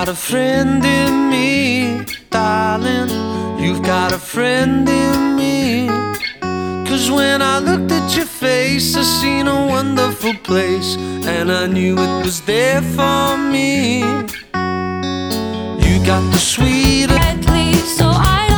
got a friend in me, darling. You've got a friend in me. 'Cause when I looked at your face, I seen a wonderful place, and I knew it was there for me. You got the sweet, so I